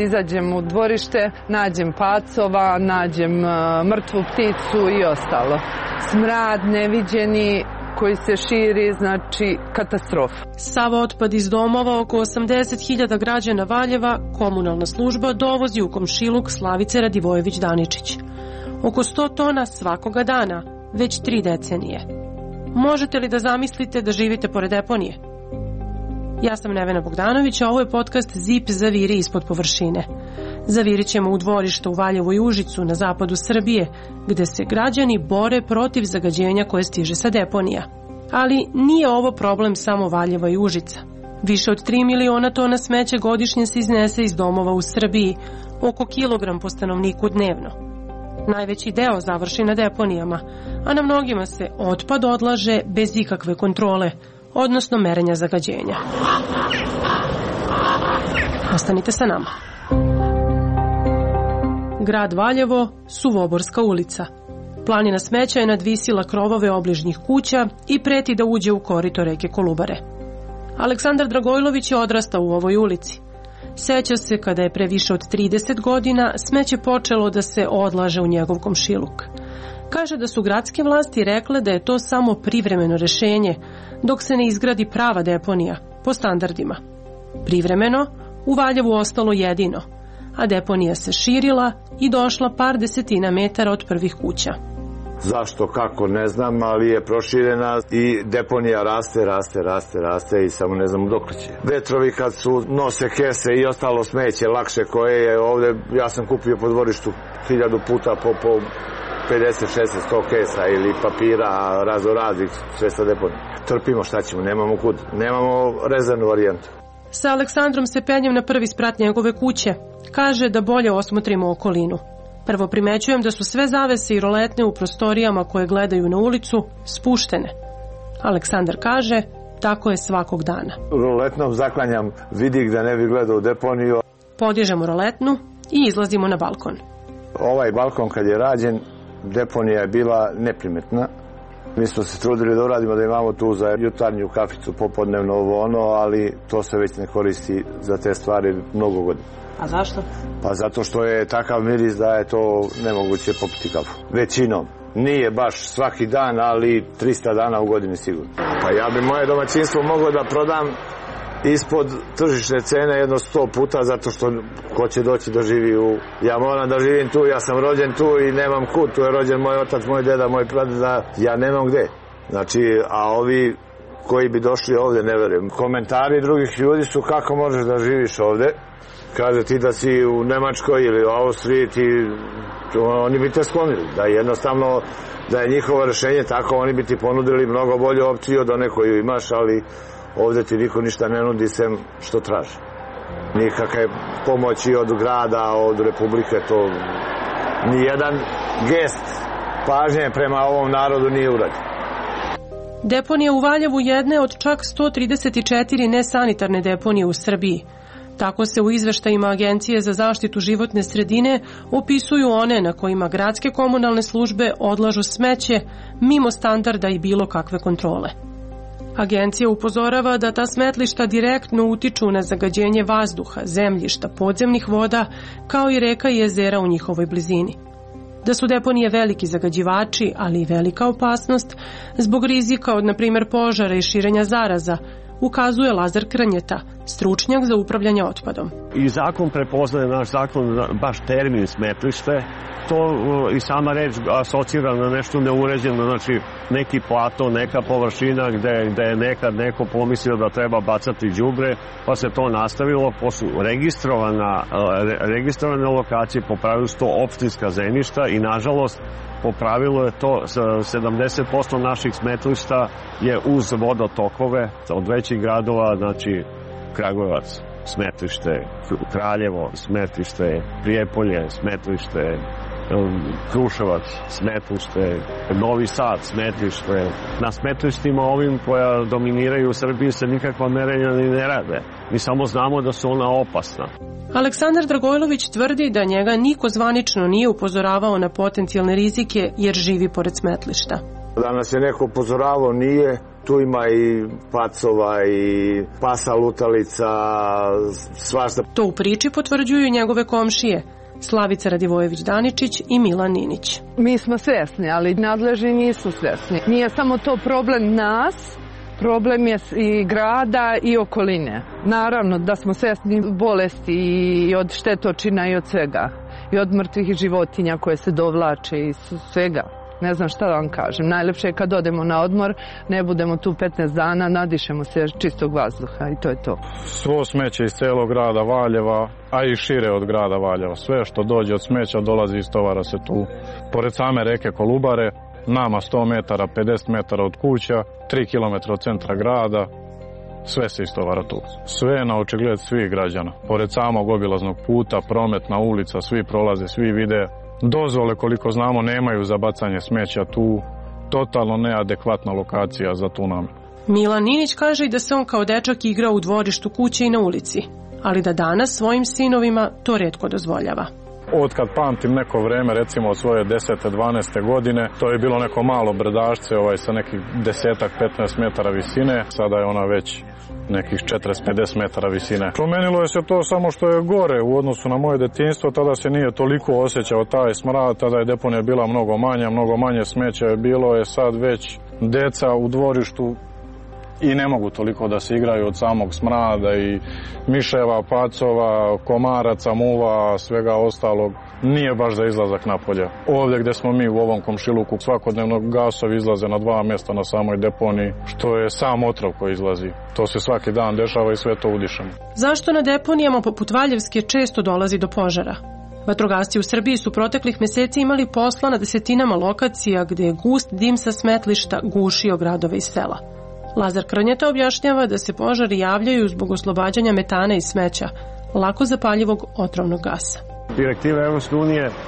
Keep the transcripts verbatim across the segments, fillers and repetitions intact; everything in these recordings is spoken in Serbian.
izađem u dvorište, nađem pacova, nađem mrtvu pticu i ostalo. Smrad neviđeni koji se širi, znači katastrofa. Sav otpad iz domova oko osamdeset hiljada građana Valjeva komunalna služba dovozi u komšiluk Slavice Radivojević-Daničić. Oko sto tona svakoga dana, već tri decenije. Možete li da zamislite da živite pored deponije? Ja sam Nevena Bogdanović, a ovo je podcast Zip zaviri ispod površine. Zavirit ćemo u dvorište u Valjevu i Užicu na zapadu Srbije, gde se građani bore protiv zagađenja koje stiže sa deponija. Ali nije ovo problem samo Valjeva i Užica. Više od tri miliona tona smeća godišnje se iznese iz domova u Srbiji, oko kilogram po stanovniku dnevno. Najveći deo završi na deponijama, a na mnogima se otpad odlaže bez ikakve kontrole, odnosno merenja zagađenja. Ostanite sa nama. Grad Valjevo, Suvoborska ulica. Planina smeća je nadvisila krovove obližnjih kuća i preti da uđe u korito reke Kolubare. Aleksandar Dragojlović je odrastao u ovoj ulici. Seća se kada je pre više od trideset godina smeće počelo da se odlaže u njegov komšiluk. Kaže da su gradske vlasti rekle da je to samo privremeno rešenje, dok se ne izgradi prava deponija, po standardima. Privremeno, u Valjevu ostalo jedino, a deponija se širila i došla par desetina metara od prvih kuća. Zašto, kako, ne znam, ali je proširena i deponija raste, raste, raste, raste i samo ne znam dok će. Vetrovi kad su nose kese i ostalo smeće lakše koje je ovde, ja sam kupio po dvorištu hiljadu puta po, po pedeset, šezdeset, sto kesa ili papira, razoraznih, sve sa deponije. Trpimo, šta ćemo, nemamo kud, nemamo rezervnu varijantu. Sa Aleksandrom se penjem na prvi sprat njegove kuće. Kaže da bolje osmotrimo okolinu. Prvo primećujem da su sve zavese i roletne u prostorijama koje gledaju na ulicu spuštene. Aleksandar kaže, tako je svakog dana. Roletnom zaklanjam vidik da ne bi gledao u deponiju. Podižemo roletnu i izlazimo na balkon. Ovaj balkon kad je rađen, deponija je bila neprimetna. Mi smo se trudili da uradimo da imamo tu za jutarnju kaficu, popodnevno ovo ono, ali to se već ne koristi za te stvari mnogo godina. A zašto? Pa zato što je takav miris da je to nemoguće popiti kafu. Većinom. Nije baš svaki dan, ali trista dana u godini sigurno. Pa ja bi moje domaćinstvo mogao da prodam ispod tržišne cene jedno sto puta, zato što ko će doći da živi u... Ja moram da živim tu, ja sam rođen tu i nemam kud, tu je rođen moj otac, moj deda, moj pradeda, ja nemam gde. Znači, a ovi koji bi došli ovde, ne verujem. Komentari drugih ljudi su kako možeš da živiš ovde. Kaže ti da si u Nemačkoj ili u Austriji, ti, oni bi te sklonili. Da jednostavno, da je njihovo rešenje tako, oni bi ti ponudili mnogo bolju opciju od one koju imaš, ali ovde ti niko ništa ne nudi sem što traži. Nikakve pomoći od grada, od Republike, to nijedan gest pažnje prema ovom narodu nije urađen. Deponija u Valjevu jedne od čak sto trideset četiri nesanitarne deponije u Srbiji. Tako se u izveštajima Agencije za zaštitu životne sredine opisuju one na kojima gradske komunalne službe odlažu smeće mimo standarda i bilo kakve kontrole. Agencija upozorava da ta smetlišta direktno utiču na zagađenje vazduha, zemljišta, podzemnih voda, kao i reka i jezera u njihovoj blizini. Da su deponije veliki zagađivači, ali i velika opasnost, zbog rizika od, na primjer, požara i širenja zaraza, ukazuje Lazar Krnjeta, stručnjak za upravljanje otpadom. I zakon prepoznaje, naš zakon, baš termin smetlište. To i sama reč asocira na nešto neuređeno, znači neki plato, neka površina gde, gde je nekad neko pomislio da treba bacati đubre, pa se to nastavilo, pa su registrovana, registrovane lokacije, po pravilu su to opštinska zemljišta i nažalost po pravilu je to sedamdeset posto naših smetlišta je uz vodotokove od većih gradova, znači Kragujevac, smetlište, Kraljevo, smetlište, Prijepolje, smetlište, Kruševac, smetlište, Novi Sad, smetlište. Na smetlištima ovim koja dominiraju u Srbiji se nikakva merenja ni ne rade. Mi samo znamo da su ona opasna. Aleksandar Dragojlović tvrdi da njega niko zvanično nije upozoravao na potencijalne rizike jer živi pored smetlišta. Da nas je neko upozoravao nije, Tu ima i pacova i pasa lutalica, svašta. To u priči potvrđuju njegove komšije Slavica Radivojević-Daničić i Milan Ninić. Mi smo svesni, ali nadležni nisu svesni. Nije samo to problem nas, problem je i grada i okoline. Naravno da smo svesni bolesti i od štetočina i od svega. I od mrtvih životinja koje se dovlače i svega. Ne znam šta da vam kažem. Najlepše je kad odemo na odmor, ne budemo tu petnaest dana, nadišemo se čistog vazduha i to je to. Svo smeće iz celog grada Valjeva, a i šire od grada Valjeva. Sve što dođe od smeća dolazi iz tovara se tu. Pored same reke Kolubare, nama sto metara, pedeset metara od kuća, tri kilometra od centra grada, sve se istovara tu. Sve je na očigled svih građana. Pored samog obilaznog puta, prometna ulica, svi prolaze, svi vide. Dozvole, koliko znamo, nemaju za bacanje smeća tu. Totalno neadekvatna lokacija za tu namenu. Milan Ninić kaže i da se on kao dečak igra u dvorištu kuće i na ulici, ali da danas svojim sinovima to retko dozvoljava. Od kad pamtim neko vreme, recimo od svoje desete, dvanaeste godine, to je bilo neko malo brdašce ovaj, sa nekih desetak, petnaest metara visine. Sada je ona već nekih četrdeset pedeset metara visine. Promenilo je se to samo što je gore u odnosu na moje detinjstvo. Tada se nije toliko osjećao taj smrad, tada je deponija bila mnogo manja, mnogo manje smeća je bilo, je sad već deca u dvorištu i ne mogu toliko da se igraju od samog smrada i miševa, pacova, komaraca, muva, svega ostalog. Nije baš za izlazak napolje. Ovdje gdje smo mi u ovom komšiluku, svakodnevno gasovi izlaze na dva mjesta na samoj deponiji, što je sam otrov koji izlazi. To se svaki dan dešava i sve to udišemo. Zašto na deponijama poput Valjevske često dolazi do požara? Vatrogasci u Srbiji su proteklih meseci imali posla na desetinama lokacija gdje je gust dim sa smetlišta gušio gradove i sela. Lazar Krnjeta objašnjava da se požari javljaju zbog oslobađanja metana iz smeća, lako zapaljivog otrovnog gasa. Direktive Evropske unije uh,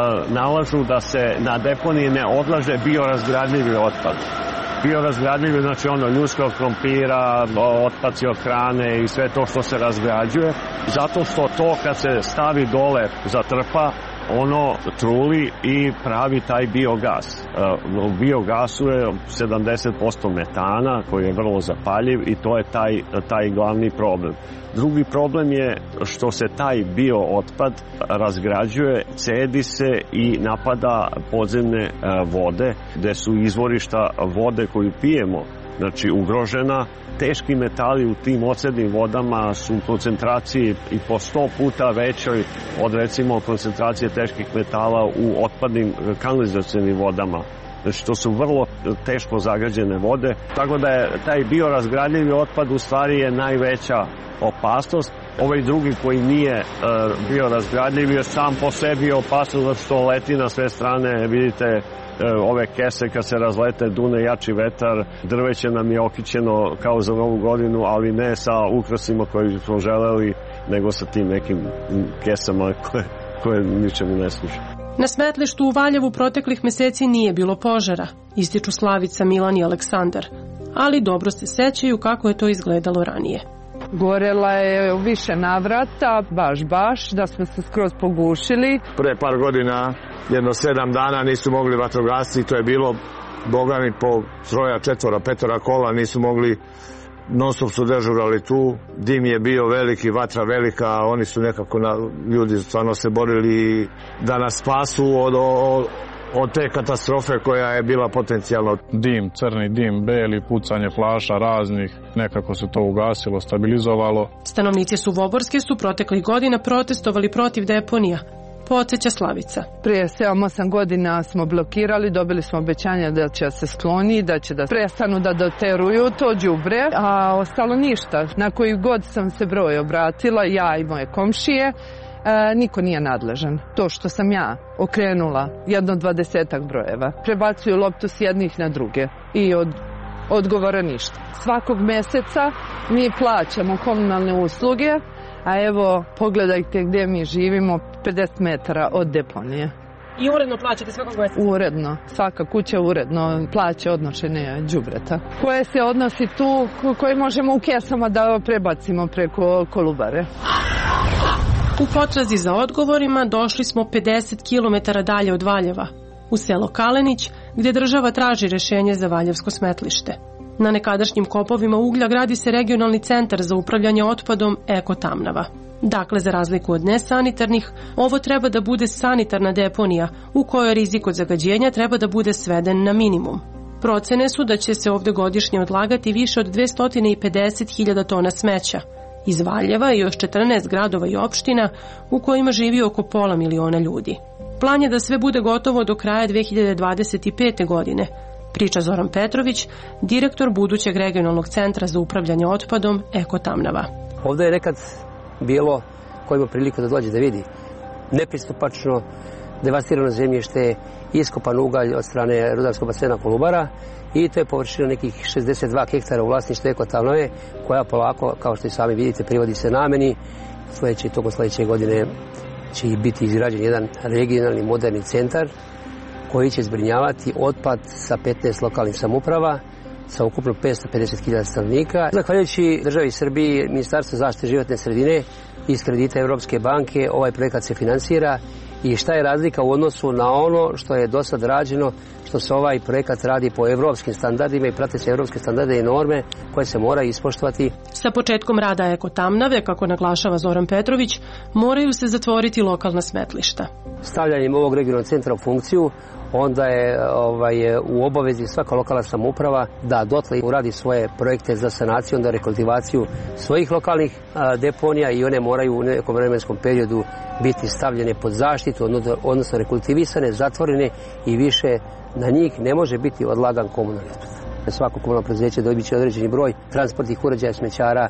nalažu da se na deponiji ne odlaže biorazgradljivi otpad. Biorazgradljivi, znači ono ljudskog krompira, otpaci od hrane i sve to što se razgrađuje, zato što to kad se stavi dole zatrpa, ono truli i pravi taj biogas. U biogasu je sedamdeset posto metana koji je vrlo zapaljiv i to je taj, taj glavni problem. Drugi problem je što se taj bio otpad razgrađuje, cedi se i napada podzemne vode gde su izvorišta vode koju pijemo, znači ugrožena. Teški metali u tim ocednim vodama su u koncentraciji i po sto puta većoj od recimo koncentracije teških metala u otpadnim kanalizacionim vodama. Znači to su vrlo teško zagađene vode, tako da je taj biorazgradljivi otpad u stvari je najveća opasnost. Ovaj drugi koji nije uh, biorazgradljiv je sam po sebi opasnost zato što leti na sve strane, vidite ove kese kad se razlete, dune jači vetar, drveće nam je okićeno kao za novu godinu, ali ne sa ukrasima koje smo želeli, nego sa tim nekim kesama koje, koje ničemu ne služe. Na smetlištu u Valjevu proteklih meseci nije bilo požara, ističu Slavica, Milan i Aleksandar, ali dobro se sećaju kako je to izgledalo ranije. Gorela je u više navrata, baš baš, da smo se skroz pogušili. Pre par godina, jedno sedam dana nisu mogli vatrogasci, to je bilo, boga mi, po troja, četvora, petora kola, nisu mogli, non stop su dežurali tu, dim je bio veliki, vatra velika, oni su nekako, na, ljudi stvarno se borili da nas spasu od, od, od te katastrofe koja je bila potencijalno. Dim, crni dim, beli, pucanje flaša raznih, nekako se to ugasilo, stabilizovalo. Stanovnici Suvoborske su proteklih godina protestovali protiv deponija, podsjeća Slavica. Prije sedam osam godina smo blokirali, dobili smo obećanje da će se skloni, da će da prestanu da doteruju to đubre, a ostalo ništa. Na koji god sam se broj obratila, ja i moje komšije, E, niko nije nadležan. To što sam ja okrenula jedno dvadesetak brojeva, prebacuju loptu s jednih na druge i od odgovora ništa. Svakog meseca mi plaćamo komunalne usluge, a evo pogledajte gdje mi živimo, pedeset metara od deponije. I uredno plaćate svakog meseca? Uredno. Svaka kuća uredno plaća odnošenje đubreta. Koje se odnosi tu, koje možemo u kesama da prebacimo preko Kolubare. U potrazi za odgovorima došli smo pedeset kilometara dalje od Valjeva, u selo Kalenić, gdje država traži rešenje za valjevsko smetlište. Na nekadašnjim kopovima uglja gradi se regionalni centar za upravljanje otpadom Eko Tamnava. Dakle, za razliku od nesanitarnih, ovo treba da bude sanitarna deponija u kojoj rizik od zagađenja treba da bude sveden na minimum. Procene su da će se ovde godišnje odlagati više od dvesta pedeset hiljada tona smeća iz Valjeva i još četrnaest gradova i opština u kojima živi oko pola miliona ljudi. Plan je da sve bude gotovo do kraja dve hiljade dvadeset pete. godine, priča Zoran Petrović, direktor budućeg regionalnog centra za upravljanje otpadom Eko Tamnava. Ovde je nekad bilo, ko ima priliku da dođe da vidi, nepristupačno, devastirano zemljište, iskopan ugalj od strane rudarskog basena Kolubara i to je površina nekih šezdeset dva hektara u vlasništvu Eko Tamnave, koja polako, kao što i sami vidite, privodi se nameni. Sledeće, tokom sledeće godine će biti izgrađen jedan regionalni moderni centar koji će zbrinjavati otpad sa petnaest lokalnih samouprava sa ukupno petsto pedeset hiljada stanovnika. Zahvaljujući državi Srbiji, Ministarstvo zaštite životne sredine iz kredita Evropske banke, ovaj projekat se finansira. I šta je razlika u odnosu na ono što je do sad rađeno, što se ovaj projekat radi po evropskim standardima i prate se evropske standarde i norme koje se moraju ispoštovati. Sa početkom rada Eko Tamnave, kako naglašava Zoran Petrović, moraju se zatvoriti lokalna smetlišta. Stavljanjem ovog regionalnog centra u funkciju, onda je ovaj, u obavezi svaka lokalna samouprava da dotle uradi svoje projekte za sanaciju, onda rekultivaciju svojih lokalnih a, deponija i one moraju u nekom vremenskom periodu biti stavljene pod zaštitu, odnosno rekultivisane, zatvorene i više na njih ne može biti odlagan komunalni otpad. Svako komunalno preduzeće dobit će određeni broj transportnih uređaja, smećara,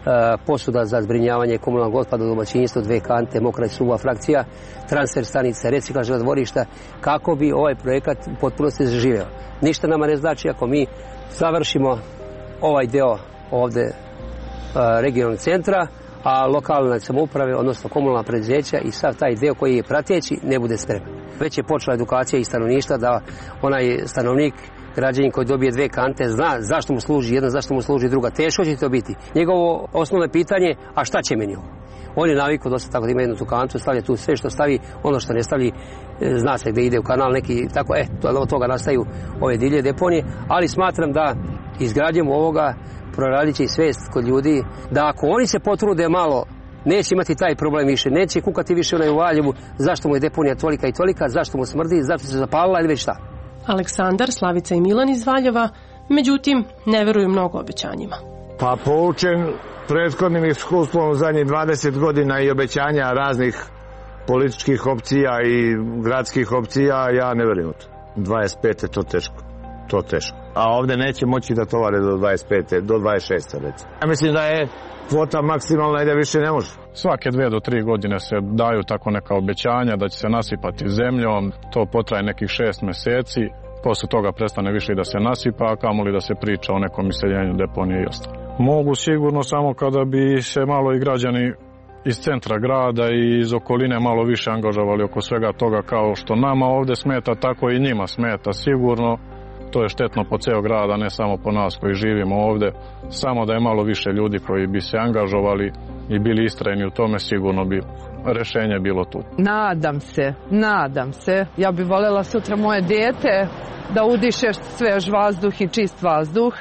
posuda za zbrinjavanje komunalnog otpada u domaćinstvu, dve kante, mokra i suva frakcija, transfer stanice, reciklažna dvorišta, kako bi ovaj projekat u potpunosti zaživeo. Ništa nama ne znači ako mi završimo ovaj deo ovde regionalnog centra, a lokalne samouprave, odnosno komunalna preduzeća i sav taj deo koji je prateći ne bude spreman. Već je počela edukacija i stanovništva da onaj stanovnik, građanin koji dobije dve kante, zna zašto mu služi jedna, zašto mu služi druga. Teško će to biti. Njegovo osnovno pitanje, a šta će meni ovo? On je navikao dosta tako da ima jednu tu kantu, stavlja tu sve što stavi, ono što ne stavi, zna se gde ide u kanal neki, tako, e, od toga nastaju ove divlje deponije, ali smatram da izgradnjom ovoga proradit će i svest kod ljudi, da ako oni se potrude malo, neće imati taj problem više, neće kukati više onaj u Valjevu, zašto mu je deponija tolika i tolika, zašto mu smrdi, zašto se zapalila ili već šta. Aleksandar, Slavica i Milan iz Valjeva, međutim, ne veruju mnogo obećanjima. Pa poučen prethodnim iskustvom u zadnjih dvadeset godina i obećanja raznih političkih opcija i gradskih opcija, ja ne verujem u to. dvadeset pete to teško. To teško. A ovde neće moći da tovare do dvadeset pete do dvadeset šeste recimo. Ja mislim da je kvota maksimalna i da više ne može. Svake dve do tri godine se daju tako neka obećanja da će se nasipati zemljom. To potraje nekih šest meseci. Posle toga prestane više da se nasipa, a kamoli da se priča o nekom iseljenju deponije i ostalo. Mogu sigurno samo kada bi se malo i građani iz centra grada i iz okoline malo više angažovali oko svega toga, kao što nama ovde smeta, tako i njima smeta sigurno. To je štetno po ceo grad, a ne samo po nas koji živimo ovde. Samo da je malo više ljudi koji bi se angažovali i bili istrajni u tome, sigurno bi rešenje bilo tu. Nadam se, nadam se. Ja bih voljela sutra moje dete da udiše svež vazduh i čist vazduh.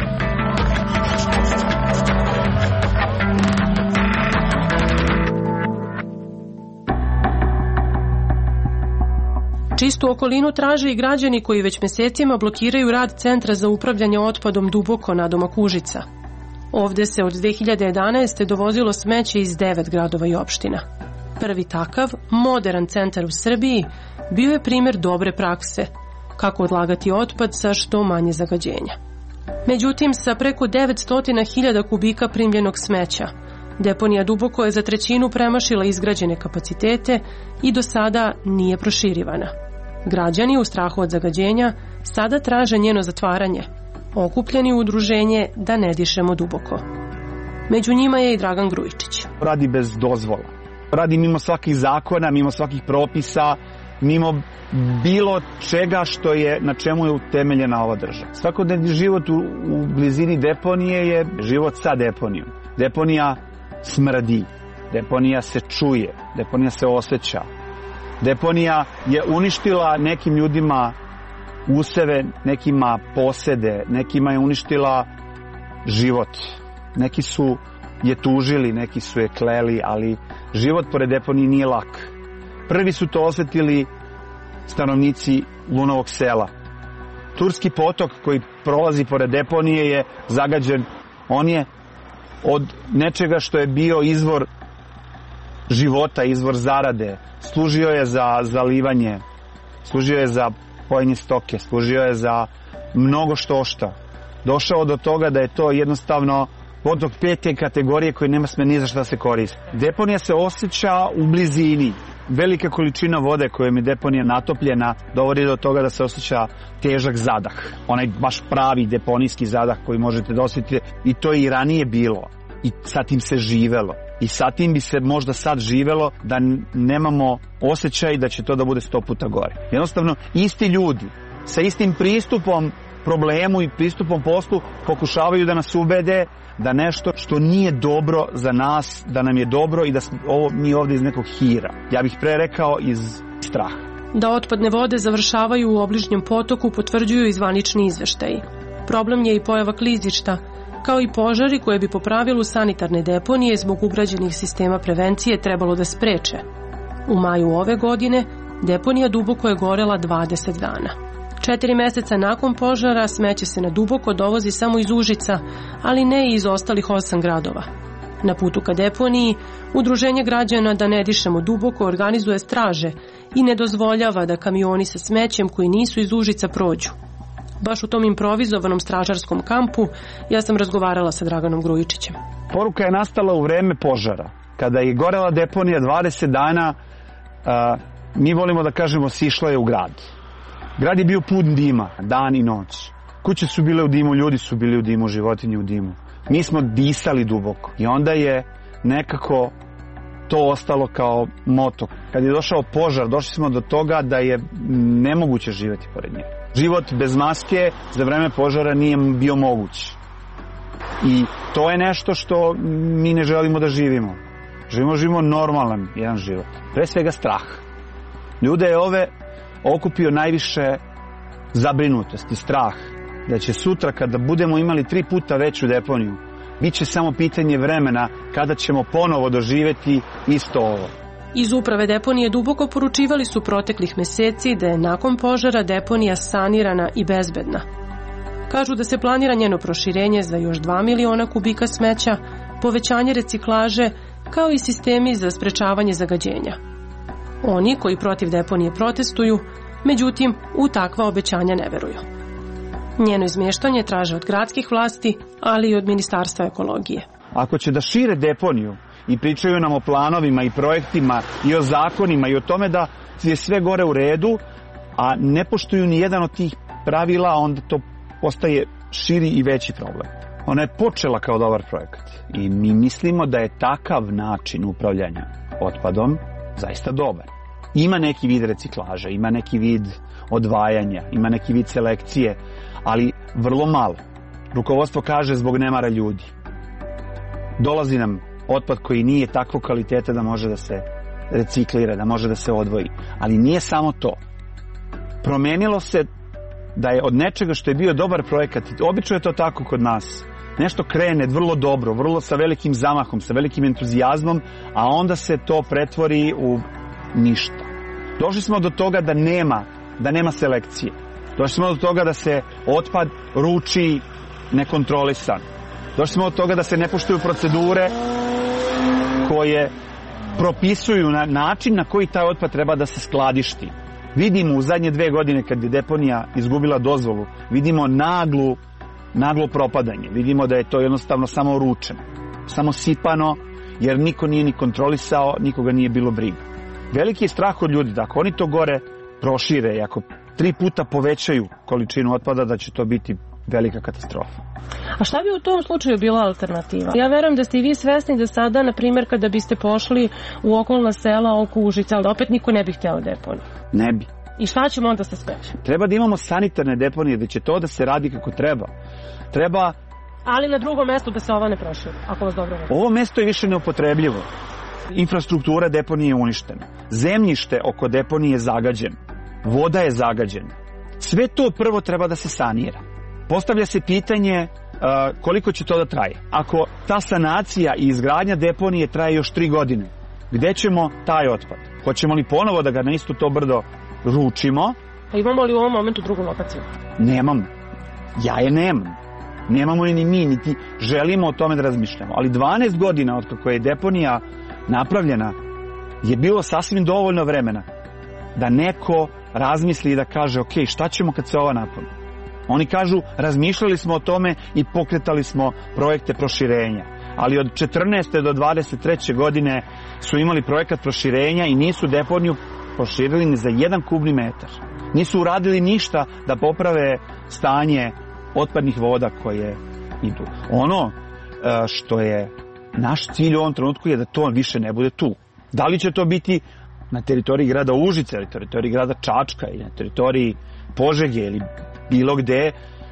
Čistu okolinu traže i građani koji već mesecima blokiraju rad Centra za upravljanje otpadom Duboko nadomak Užica. Ovde se od dve hiljade jedanaeste. dovozilo smeće iz devet gradova i opština. Prvi takav, modern centar u Srbiji, bio je primer dobre prakse, kako odlagati otpad sa što manje zagađenja. Međutim, sa preko devetsto hiljada kubika primljenog smeća, deponija Duboko je za trećinu premašila izgrađene kapacitete i do sada nije proširivana. Građani u strahu od zagađenja sada traže njeno zatvaranje, okupljeni u udruženje Da ne dišemo duboko. Među njima je i Dragan Grujičić. Radi bez dozvola. Radi mimo svakih zakona, mimo svakih propisa, mimo bilo čega što je, na čemu je utemeljena ova država. Svakodnevni život u, u blizini deponije je život sa deponijom. Deponija smrdi, deponija se čuje, deponija se osjeća. Deponija je uništila nekim ljudima useve, nekima posede, nekima je uništila život. Neki su je tužili, neki su je kleli, ali život pored deponije nije lak. Prvi su to osjetili stanovnici Lunovog sela. Turski potok koji prolazi pored deponije je zagađen. On je od nečega što je bio izvor života, izvor zarade. Služio je za zalivanje, služio je za pojenje stoke, služio je za mnogo što šta. Došao do toga da je to jednostavno potok pete kategorije koji nema sme ni za šta se koristi. Deponija se osjeća u blizini. Velika količina vode kojom je deponija natopljena dovodi do toga da se osjeća težak zadah. Onaj baš pravi deponijski zadah koji možete da osjetite, i to je i ranije bilo. I sa tim se živelo. I sa tim bi se možda sad živelo da nemamo osjećaj da će to da bude sto puta gore. Jednostavno, isti ljudi sa istim pristupom problemu i pristupom poslu pokušavaju da nas ubede da nešto što nije dobro za nas, da nam je dobro i da smo ovo, mi ovdje iz nekog hira. Ja bih pre rekao iz straha. Da otpadne vode završavaju u obližnjem potoku potvrđuju i zvanični izveštaji. Problem je i pojava klizišta, kao i požari koje bi po pravilu sanitarne deponije zbog ugrađenih sistema prevencije trebalo da spreče. U maju ove godine deponija Duboko je gorela dvadeset dana. Četiri meseca nakon požara smeće se na Duboko dovozi samo iz Užica, ali ne i iz ostalih osam gradova. Na putu ka deponiji, Udruženje građana Da ne dišemo duboko organizuje straže i ne dozvoljava da kamioni sa smećem koji nisu iz Užica prođu. Baš u tom improvizovanom stražarskom kampu ja sam razgovarala sa Draganom Grujičićem. Poruka je nastala u vreme požara. Kada je gorela deponija dvadeset dana, a, mi volimo da kažemo sišla je u grad. Grad je bio pun dima, dan i noć. Kuće su bile u dimu, ljudi su bili u dimu, životinje u dimu. Mi smo disali duboko i onda je nekako to ostalo kao moto. Kad je došao požar, došli smo do toga da je nemoguće živjeti pored njega. Život bez maske za vreme požara nije bio moguć. I to je nešto što mi ne želimo da živimo. Živimo, živimo normalan jedan život. Pre svega strah. Ljude je ove okupio najviše zabrinutost i strah da će sutra kada budemo imali tri puta veću deponiju, bit će samo pitanje vremena kada ćemo ponovo doživjeti isto ovo. Iz uprave deponije Duboko poručivali su proteklih meseci da je nakon požara deponija sanirana i bezbedna. Kažu da se planira njeno proširenje za još dva miliona kubika smeća, povećanje reciklaže, kao i sistemi za sprečavanje zagađenja. Oni koji protiv deponije protestuju, međutim, u takva obećanja ne veruju. Njeno izmještanje traže od gradskih vlasti, ali i od Ministarstva ekologije. Ako će da šire deponiju i pričaju nam o planovima i projektima i o zakonima i o tome da je sve gore u redu, a ne poštuju ni jedan od tih pravila, onda to postaje širi i veći problem. Ona je počela kao dobar projekat i mi mislimo da je takav način upravljanja otpadom zaista dobar. Ima neki vid reciklaže, ima neki vid odvajanja, ima neki vid selekcije, ali vrlo malo. Rukovodstvo kaže zbog nemara ljudi. Dolazi nam otpad koji nije takvog kvaliteta da može da se reciklira, da može da se odvoji. Ali nije samo to. Promenilo se da je od nečega što je bio dobar projekat, obično je to tako kod nas, nešto krene vrlo dobro, vrlo sa velikim zamahom, sa velikim entuzijazmom, a onda se to pretvori u ništa. Došli smo do toga da nema, da nema selekcije. Došli smo do toga da se otpad ruči nekontrolisan. Došli smo do toga da se ne poštuju procedure koje propisuju na način na koji taj otpad treba da se skladišti. Vidimo u zadnje dve godine kad je deponija izgubila dozvolu, vidimo naglu, naglo propadanje. Vidimo da je to jednostavno samo ručeno, samo sipano, jer niko nije ni kontrolisao, nikoga nije bilo briga. Veliki je strah od ljudi da ako oni to gore prošire i ako tri puta povećaju količinu otpada, da će to biti velika katastrofa. A šta bi u tom slučaju bila alternativa? Ja verujem da ste i vi svesni da sada, na primjer, kada biste pošli u okolna sela oko Užica, ali opet niko ne bi htjela deponiju. Ne bi. I šta ćemo onda sa smećem? Treba da imamo sanitarne deponije, da će to da se radi kako treba. Treba... Ali na drugom mjestu da se ova ne proširi, ako vas dobro ne. Ovo mjesto je više neupotrebljivo. Infrastruktura deponije je uništena. Zemljište oko deponije je zagađeno. Voda je zagađena. Sve to prvo treba da se sanira. Postavlja se pitanje uh, koliko će to da traje. Ako ta sanacija i izgradnja deponije traje još tri godine, gde ćemo taj otpad? Hoćemo li ponovo da ga na isto to brdo ručimo? A imamo li u ovom momentu drugu lokaciju? Nemamo. Ja je nemam. Nemamo ni mi, niti želimo o tome da razmišljamo. Ali dvanaest godina od kako je deponija napravljena je bilo sasvim dovoljno vremena da neko razmisli i da kaže ok, šta ćemo kad se ova napuni? Oni kažu, razmišljali smo o tome i pokretali smo projekte proširenja. Ali od četrnaeste do dvadeset treće godine su imali projekat proširenja i nisu deponiju proširili ni za jedan kubni metar. Nisu uradili ništa da poprave stanje otpadnih voda koje idu. Ono što je naš cilj u ovom trenutku je da to više ne bude tu. Da li će to biti na teritoriji grada Užice, ili teritoriji grada Čačka, ili na teritoriji Požege, ili bilo gde,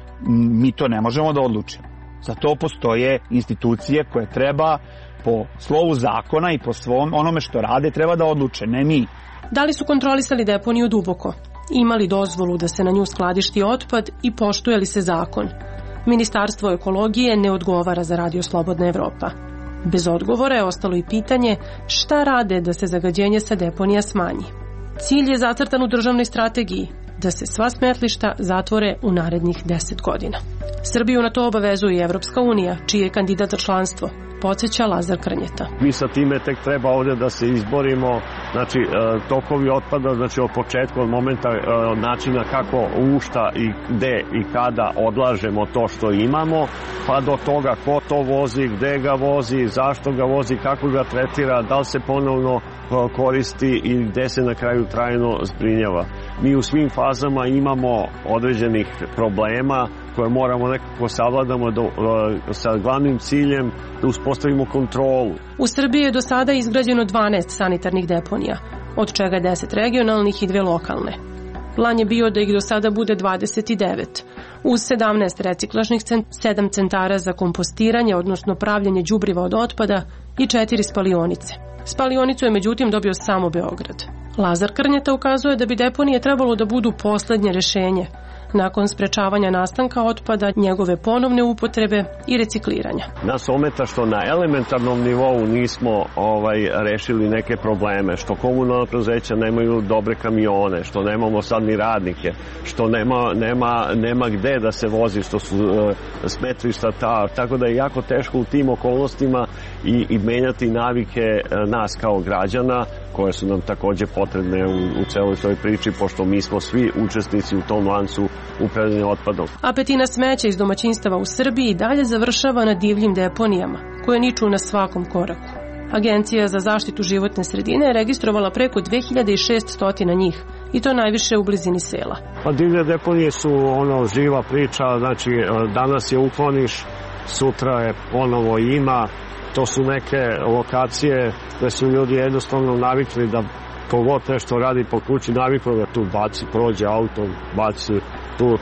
mi to ne možemo da odlučimo. Za to postoje institucije koje treba po slovu zakona i po svom onome što rade treba da odluče, ne mi. Da li su kontrolisali deponiju duboko? Imali dozvolu da se na nju skladišti otpad i poštuje li se zakon? Ministarstvo ekologije ne odgovara za Radio Slobodna Evropa. Bez odgovora je ostalo i pitanje šta rade da se zagađenje sa deponija smanji. Cilj je zacrtan u državnoj strategiji, da se sva smetlišta zatvore u narednih deset godina. Srbiju na to obavezuje i Evropska unija, čiji je kandidat za članstvo, podsjeća Lazar Krnjeta. Mi sa time tek treba ovdje da se izborimo, znači tokovi otpada, znači od početka, od momenta, od načina kako, u šta i gde i kada odlažemo to što imamo, pa do toga ko to vozi, gde ga vozi, zašto ga vozi, kako ga tretira, da li se ponovno koristi i gde se na kraju trajno zbrinjava. Mi u svim fazama imamo određenih problema koje moramo nekako savladamo do, sa glavnim ciljem da uspostavimo kontrolu. U Srbiji je do sada izgrađeno dvanaest sanitarnih deponija, od čega deset regionalnih i dve lokalne. Plan je bio da ih do sada bude dvadeset devet, uz sedamnaest reciklažnih centara, sedam centara za kompostiranje, odnosno pravljenje đubriva od otpada i četiri spalionice. Spalionicu je međutim dobio samo Beograd. Lazar Krnjeta ukazuje da bi deponije trebalo da budu poslednje rešenje, nakon sprečavanja nastanka otpada, njegove ponovne upotrebe i recikliranja. Nas ometa što na elementarnom nivou nismo ovaj, rešili neke probleme, što komunalna preduzeća nemaju dobre kamione, što nemamo sad ni radnike, što nema, nema, nema gde da se vozi, što su uh, smetrišta ta, tako da je jako teško u tim okolnostima i, i menjati navike uh, nas kao građana, koje su nam takođe potrebne u, u celoj svoj priči, pošto mi smo svi učesnici u tom lancu upravljanja otpadom. A petina smeća iz domaćinstava u Srbiji dalje završava na divljim deponijama, koje niču na svakom koraku. Agencija za zaštitu životne sredine je registrovala preko dve hiljade šesto njih, i to najviše u blizini sela. Pa divlje deponije su ono živa priča, znači danas je ukloniš, sutra je ponovo ima. To su neke lokacije gde su ljudi jednostavno navikli da kogod nešto radi po kući, navikli da tu baci, prođe auto, baci tu.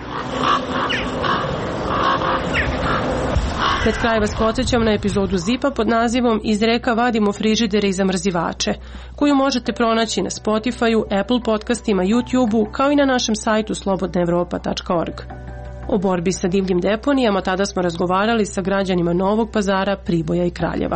Pred kraj vas podsjećam na epizodu Zipa pod nazivom Iz reka vadimo frižidere i zamrzivače, koju možete pronaći na Spotify-u, Apple podcastima, YouTube-u, kao i na našem sajtu slobodna evropa tačka org. O borbi sa divljim deponijama tada smo razgovarali sa građanima Novog Pazara, Priboja i Kraljeva.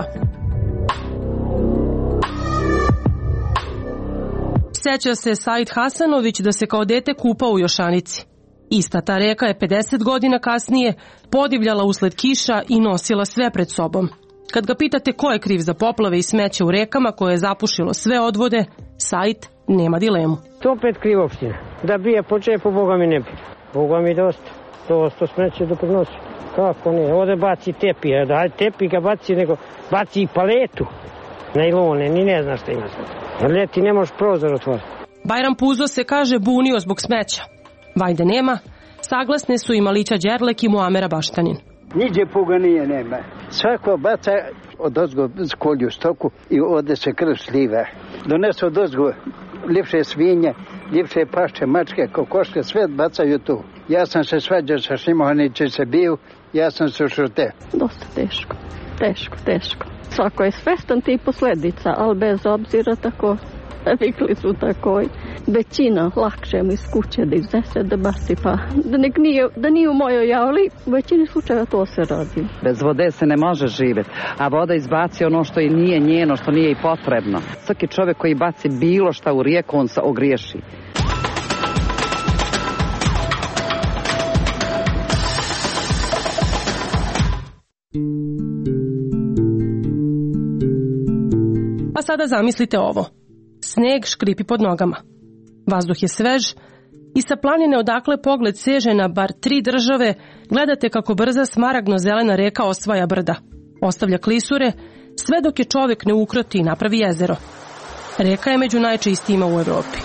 Seća se Said Hasanović da se kao dete kupao u Jošanici. Ista ta reka je pedeset godina kasnije podivljala usled kiša i nosila sve pred sobom. Kad ga pitate ko je kriv za poplave i smeće u rekama koje je zapušilo sve odvode, Said nema dilemu. To opet kriv opština. Da bije po čepu, Boga mi ne bi. Boga mi dosta. To smeće doprinosi. Kako ne? Ovde baci tepi. Da tepi ga baci, nego baci i paletu. Najlone, ni ne znaš šta ima sve. Ljeti ne možeš prozor otvoriti. Bajram Puzo se kaže bunio zbog smeća. Vajde nema, saglasne su i Malića Đerlek i Muamera Baštanin. Niđe puga nije nema. Svako baca od ozgo kolju stoku i ode se krv sliva. Donese od ozgo ljepše svinje, ljepše pašče, mačke, kokoške, sve bacaju tu. Ja sam se svađao sa Šimohaniće se bio, ja sam se šute. Dosta teško, teško, teško. Svako je svestan tih posledica, ali bez obzira tako, vikli su tako. većina lakše mu iz kuće da iznese, da baci, pa da, nek nije, da nije u mojoj javli, u većini slučaja to se radi. Bez vode se ne može živjeti, a voda izbaci ono što i nije njeno, što nije i potrebno. Svaki čovjek koji baci bilo šta u rijeku, on se ogriješi. A sada zamislite ovo. Sneg škripi pod nogama. Vazduh je svež i sa planine odakle pogled seže na bar tri države gledate kako brza smaragno-zelena reka osvaja brda. Ostavlja klisure sve dok je čovjek ne ukroti i napravi jezero. Reka je među najčistijima u Evropi.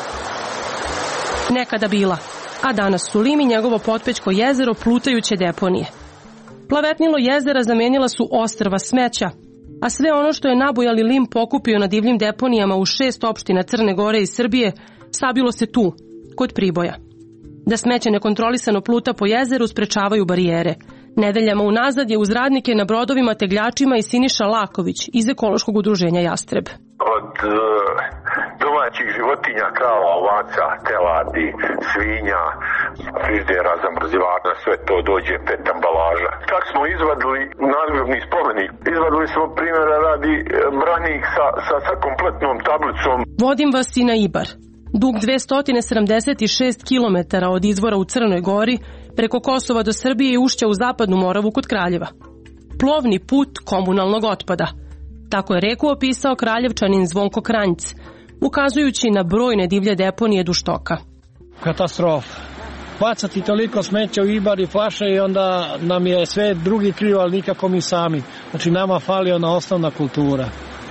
Nekada bila, a danas su Lim i njegovo potpećko jezero plutajuće deponije. Plavetnilo jezera zamenila su ostrva smeća, a sve ono što je nabujali Lim pokupio na divljim deponijama u šest opština Crne Gore i Srbije sabilo se tu, kod Priboja. Da smeće nekontrolisano pluta po jezeru sprečavaju barijere. Nedeljama unazad je uz radnike na brodovima tegljačima i Siniša Laković iz ekološkog udruženja Jastreb. Od uh, domaćih životinja, krava, ovaca, teladi, svinja, friždera, zamrzivana, sve to dođe pet ambalaža. Tako smo izvadili nadgrobni spomenik. Izvadili smo primjera radi branik sa, sa, sa kompletnom tablicom. Vodim vas i na Ibar. Dug dvesta sedamdeset šest kilometara od izvora u Crnoj Gori, preko Kosova do Srbije i ušća u zapadnu Moravu kod Kraljeva. Plovni put komunalnog otpada. Tako je reku opisao Kraljevčanin Zvonko Kranjc, ukazujući na brojne divlje deponije duž toka. Katastrofa. Bacati toliko smeća u Ibar i flaše i onda nam je sve drugi krivo, ali nikako mi sami. Znači nama fali ona osnovna kultura.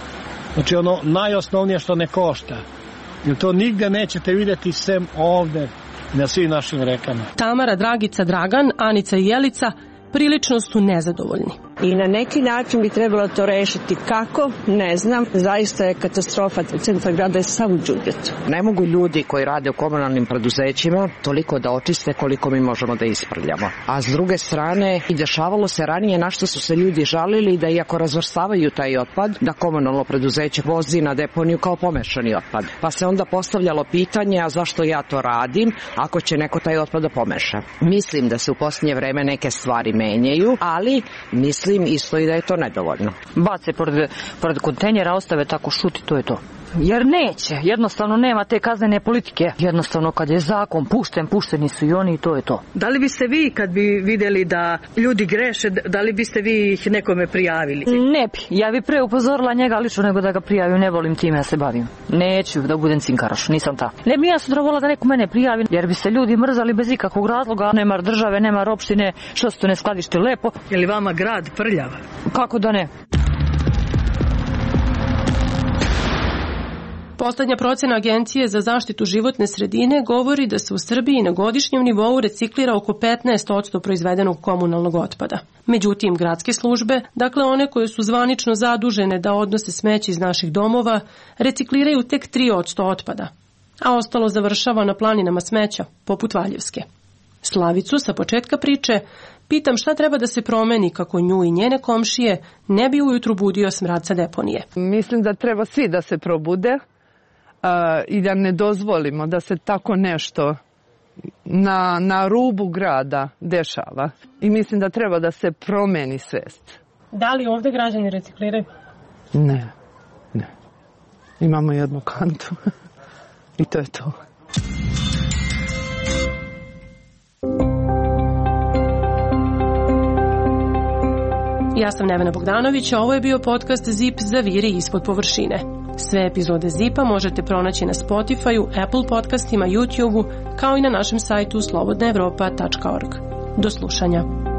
Znači ono najosnovnije što ne košta. Jer to nigde nećete vidjeti sem ovde na svim našim rekama. Tamara, Dragica, Dragan, Anica i Jelica prilično su nezadovoljni. I na neki način bi trebalo to rešiti. Kako? Ne znam. Zaista je katastrofa. Centar grada je sav u đubrijetu. Ne mogu ljudi koji rade u komunalnim preduzećima toliko da očiste koliko mi možemo da isprljamo. A s druge strane, i dešavalo se ranije na što su se ljudi žalili da iako razvrstavaju taj otpad, da komunalno preduzeće vozi na deponiju kao pomešani otpad. Pa se onda postavljalo pitanje, a zašto ja to radim ako će neko taj otpad da pomeša. Mislim da se u posljednje vreme neke stvari menjaju, ali mislim isto i da je to nedovoljno. Bace pored, pored kontejnera, ostave tako šuti, to je to. Jer neće, jednostavno nema te kaznene politike. Jednostavno kad je zakon pušten, pušteni su i oni i to je to. Da li biste vi kad bi vidjeli da ljudi greše, da li biste vi ih nekome prijavili? Ne bi, ja bi pre upozorila njega lično nego da ga prijavim, ne volim time ja se bavim. Neću da budem cinkaraš, nisam ta. Ne bi ja sutra volila da neko mene prijavi, jer bi se ljudi mrzali bez ikakvog razloga, nemar države, nemar opštine, što se to ne skladišti lepo. Je li vama grad prljav? Kako da ne? Poslednja procena Agencije za zaštitu životne sredine govori da se u Srbiji na godišnjem nivou reciklira oko petnaest posto proizvedenog komunalnog otpada. Međutim, gradske službe, dakle one koje su zvanično zadužene da odnose smeće iz naših domova, recikliraju tek tri posto otpada, a ostalo završava na planinama smeća, poput Valjevske. Slavicu sa početka priče pitam šta treba da se promeni kako nju i njene komšije ne bi ujutru budio smrad sa deponije. Mislim da treba svi da se probude uh, i da ne dozvolimo da se tako nešto na, na rubu grada dešava. I mislim da treba da se promeni svest. Da li ovde građani recikliraju? Ne, ne. Imamo jednu kantu i to je to. Ja sam Nevena Bogdanović, a ovo je bio podcast Zip Zaviri ispod površine. Sve epizode Zipa možete pronaći na Spotify-u, Apple podcastima, YouTube-u, kao i na našem sajtu slobodna evropa tačka org. Do slušanja.